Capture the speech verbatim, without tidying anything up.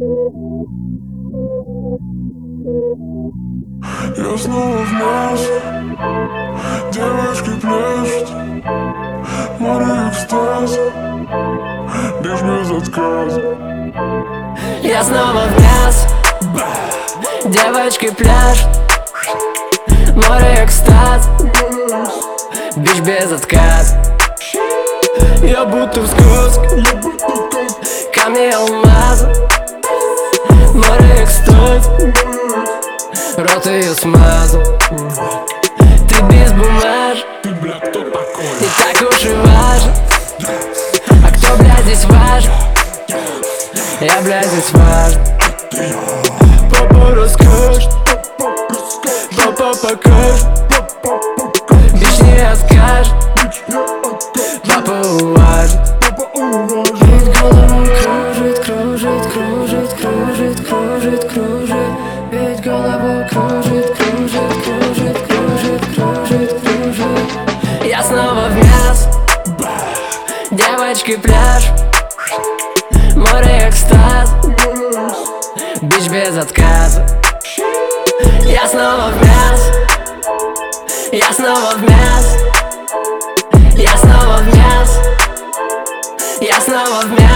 Я снова в мясо, девочки пляшут, море экстаза, бишь без отказа. Я снова в мясо, девочки пляшут, море экстаз, бишь без отказа. Я будто в сказке, камни алмаза, море экстаз, рот ее смазал. Ты без бумаж, не так уж и важно. А кто, блядь, здесь важен? Я, блядь, здесь важен. Папа расскажет, папа покажет, бич не откажет, папа уважит. Ведь голову кружит, кружит, кружит, кружит, кружит, кружит. Ведь голову кружит, кружит, кружит, кружит, кружит, кружит. Я снова в мясо, девочки пляж, море экстаз, бич без отказа. Я снова в мясо, я снова в мясо, я снова в мясо, я снова в мясо.